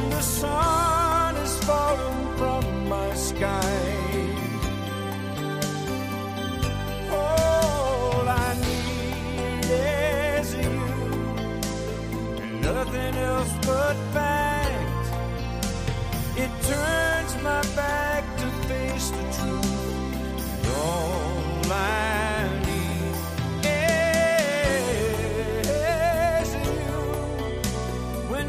when the sun is falling from my sky. All I need is you, and nothing else but fire.